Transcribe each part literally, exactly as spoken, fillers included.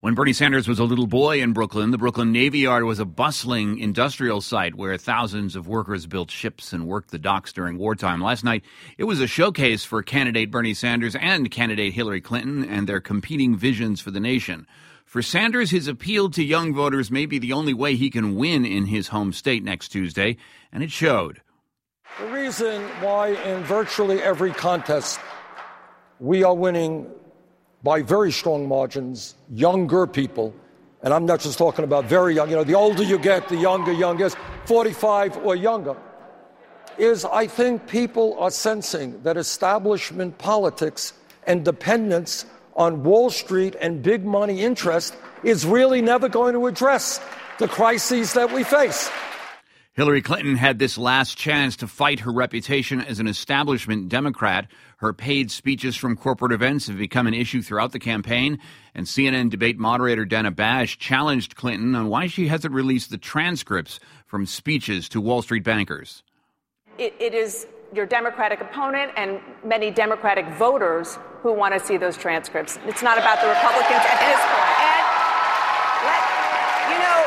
When Bernie Sanders was a little boy in Brooklyn, the Brooklyn Navy Yard was a bustling industrial site where thousands of workers built ships and worked the docks during wartime. Last night, it was a showcase for candidate Bernie Sanders and candidate Hillary Clinton and their competing visions for the nation. For Sanders, his appeal to young voters may be the only way he can win in his home state next Tuesday, and it showed. The reason why in virtually every contest we are winning by very strong margins, younger people, and I'm not just talking about very young, you know, the older you get, the younger, youngest, forty-five or younger, is I think people are sensing that establishment politics and dependence on Wall Street and big money interest is really never going to address the crises that we face. Hillary Clinton had this last chance to fight her reputation as an establishment Democrat. Her paid speeches from corporate events have become an issue throughout the campaign, and C N N debate moderator Dana Bash challenged Clinton on why she hasn't released the transcripts from speeches to Wall Street bankers. It, it is your Democratic opponent and many Democratic voters who want to see those transcripts. It's not about the Republicans at this point. And let, you know,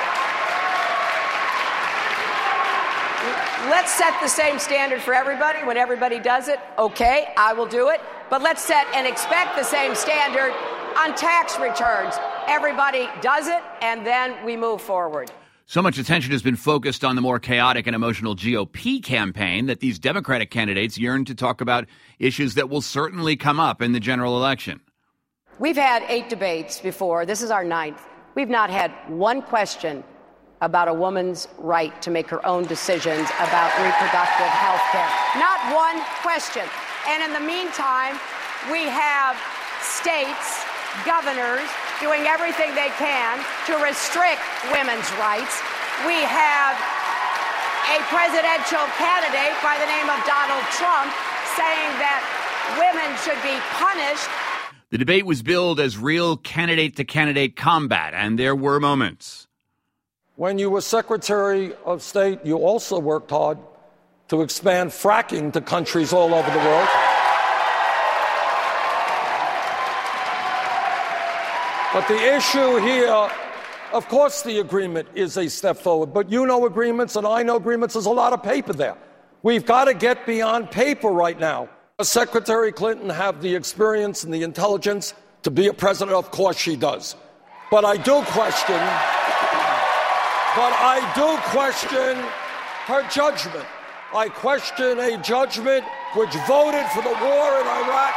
let's set the same standard for everybody. When everybody does it, okay, I will do it. But let's set and expect the same standard on tax returns. Everybody does it, and then we move forward. So much attention has been focused on the more chaotic and emotional G O P campaign that these Democratic candidates yearn to talk about issues that will certainly come up in the general election. We've had eight debates before. This is our ninth. We've not had one question about a woman's right to make her own decisions about reproductive health care. Not one question. And in the meantime, we have states, governors, doing everything they can to restrict women's rights. We have a presidential candidate by the name of Donald Trump saying that women should be punished. The debate was billed as real candidate-to-candidate combat, and there were moments. When you were Secretary of State, you also worked hard to expand fracking to countries all over the world. But the issue here, of course the agreement is a step forward, but you know agreements and I know agreements, there's a lot of paper there. We've got to get beyond paper right now. Does Secretary Clinton have the experience and the intelligence to be a president? Of course she does. But I do question, but I do question her judgment. I question a judgment which voted for the war in Iraq,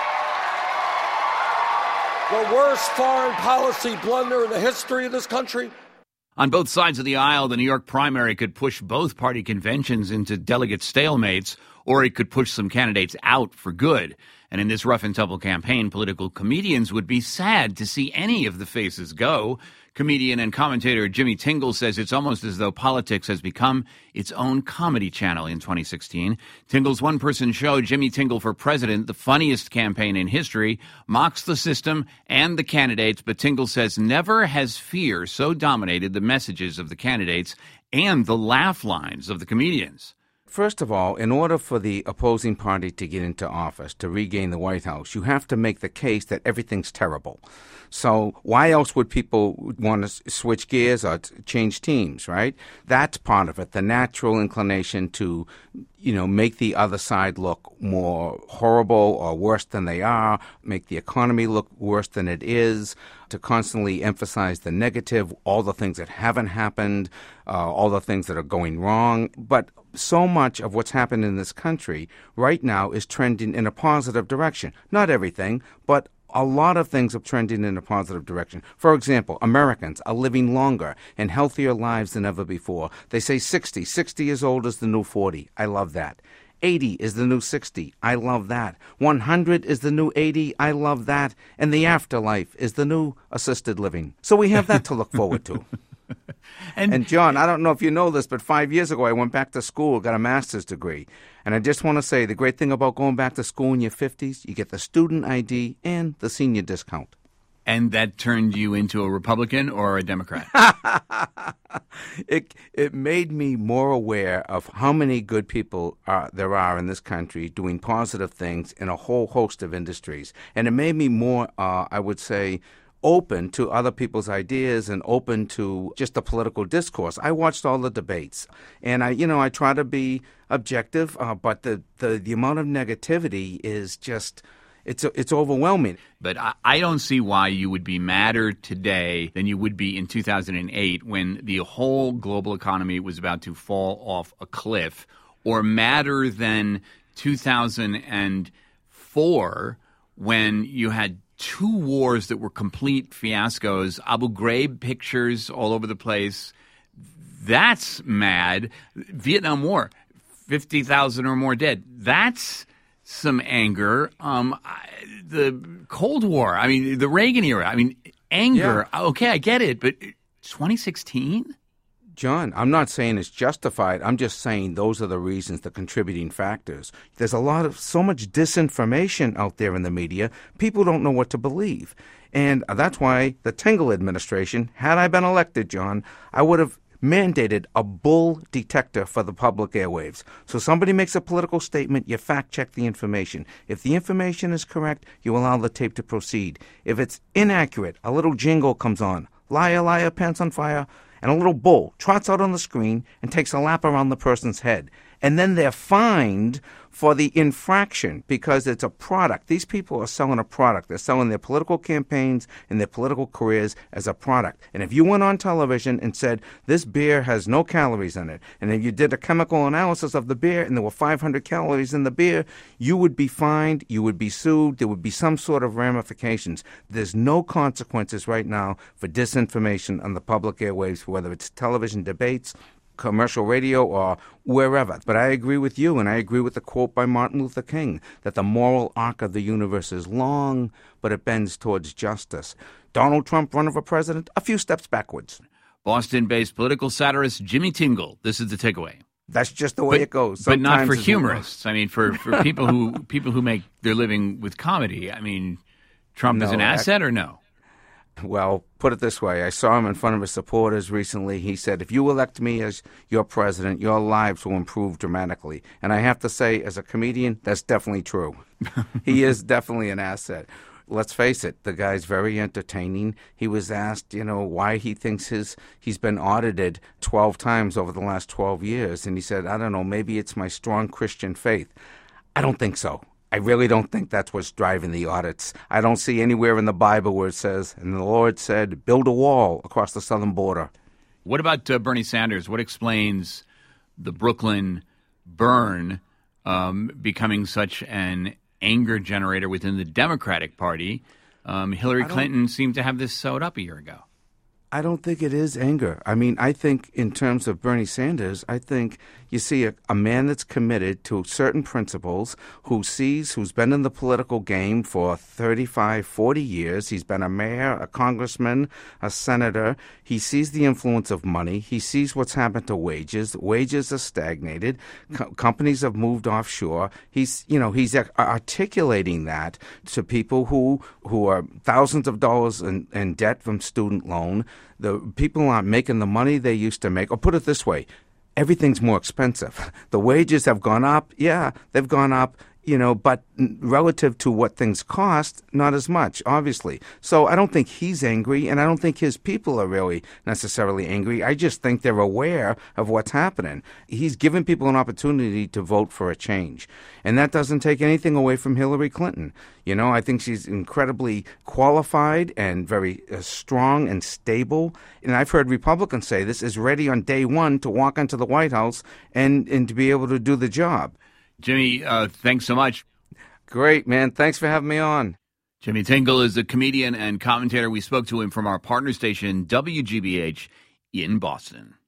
the worst foreign policy blunder in the history of this country. On both sides of the aisle, the New York primary could push both party conventions into delegate stalemates, or it could push some candidates out for good. And in this rough-and-tumble campaign, political comedians would be sad to see any of the faces go. Comedian and commentator Jimmy Tingle says it's almost as though politics has become its own comedy channel in twenty sixteen. Tingle's one-person show, Jimmy Tingle for President, the funniest campaign in history, mocks the system and the candidates, but Tingle says never has fear so dominated the messages of the candidates and the laugh lines of the comedians. First of all, in order for the opposing party to get into office, to regain the White House, you have to make the case that everything's terrible. So why else would people want to switch gears or t- change teams, right? That's part of it, the natural inclination to, you know, make the other side look more horrible or worse than they are, make the economy look worse than it is, to constantly emphasize the negative, all the things that haven't happened, uh, all the things that are going wrong. But so much of what's happened in this country right now is trending in a positive direction. Not everything, but a lot of things are trending in a positive direction. For example, Americans are living longer and healthier lives than ever before. They say sixty. sixty years old is the new forty. I love that. eighty is the new sixty. I love that. one hundred is the new eighty. I love that. And the afterlife is the new assisted living. So we have that to look forward to. And, and John, I don't know if you know this, but five years ago I went back to school, got a master's degree. And I just want to say the great thing about going back to school in your fifties, you get the student I D and the senior discount. And that turned you into a Republican or a Democrat? it it made me more aware of how many good people are, there are in this country doing positive things in a whole host of industries. And it made me more, uh, I would say, open to other people's ideas and open to just the political discourse. I watched all the debates, and I, you know, I try to be objective, uh, but the, the, the amount of negativity is just, it's it's overwhelming. But I, I don't see why you would be madder today than you would be in two thousand eight when the whole global economy was about to fall off a cliff, or madder than two thousand four when you had two wars that were complete fiascos, Abu Ghraib pictures all over the place. That's mad. Vietnam War, fifty thousand or more dead. That's some anger. Um, I, the Cold War, I mean, the Reagan era, I mean, anger. Yeah. Okay, I get it, but twenty sixteen? John, I'm not saying it's justified. I'm just saying those are the reasons, the contributing factors. There's a lot of, so much disinformation out there in the media. People don't know what to believe. And that's why the Tingle administration, had I been elected, John, I would have mandated a bull detector for the public airwaves. So somebody makes a political statement, you fact-check the information. If the information is correct, you allow the tape to proceed. If it's inaccurate, a little jingle comes on. Liar, liar, pants on fire. And a little bull trots out on the screen and takes a lap around the person's head. And then they're fined for the infraction because it's a product. These people are selling a product. They're selling their political campaigns and their political careers as a product. And if you went on television and said, this beer has no calories in it, and if you did a chemical analysis of the beer and there were five hundred calories in the beer, you would be fined, you would be sued, there would be some sort of ramifications. There's no consequences right now for disinformation on the public airwaves, whether it's television debates, commercial radio, or wherever. But I agree with you, and I agree with the quote by Martin Luther King, that the moral arc of the universe is long, but it bends towards justice. Donald Trump running for president, a few steps backwards. Boston-based political satirist Jimmy Tingle. This is the takeaway. That's just the way but, it goes. Sometimes but not for it's humorists. I mean, for, for people who people who make their living with comedy. I mean, Trump no, is an asset I, or no? Well, put it this way. I saw him in front of his supporters recently. He said, if you elect me as your president, your lives will improve dramatically. And I have to say, as a comedian, that's definitely true. He is definitely an asset. Let's face it, the guy's very entertaining. He was asked, you know, why he thinks his he's been audited twelve times over the last twelve years. And he said, I don't know, maybe it's my strong Christian faith. I don't think so. I really don't think that's what's driving the audits. I don't see anywhere in the Bible where it says, and the Lord said, build a wall across the southern border. What about uh, Bernie Sanders? What explains the Brooklyn burn um, becoming such an anger generator within the Democratic Party? Um, Hillary Clinton seemed to have this sewed up a year ago. I don't think it is anger. I mean, I think in terms of Bernie Sanders, I think you see a, a man that's committed to certain principles, who sees, who's been in the political game for thirty-five, forty years. He's been a mayor, a congressman, a senator. He sees the influence of money. He sees what's happened to wages. Wages are stagnated. Co- companies have moved offshore. He's, you know, he's articulating that to people who, who are thousands of dollars in, in debt from student loan. The people aren't making the money they used to make. Or put it this way, everything's more expensive. The wages have gone up. Yeah, they've gone up, you know, but relative to what things cost, not as much, obviously. So I don't think he's angry, and I don't think his people are really necessarily angry. I just think they're aware of what's happening. He's given people an opportunity to vote for a change. And that doesn't take anything away from Hillary Clinton. You know, I think she's incredibly qualified and very uh, strong and stable. And I've heard Republicans say this is ready on day one to walk into the White House and, and to be able to do the job. Jimmy, uh, thanks so much. Great, man. Thanks for having me on. Jimmy Tingle is a comedian and commentator. We spoke to him from our partner station, W G B H, in Boston.